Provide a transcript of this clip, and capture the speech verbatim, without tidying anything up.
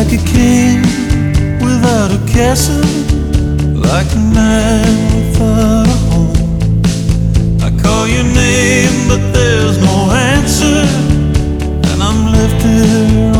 like a king without a castle, like a man without a home. I call your name, but there's no answer, and I'm left here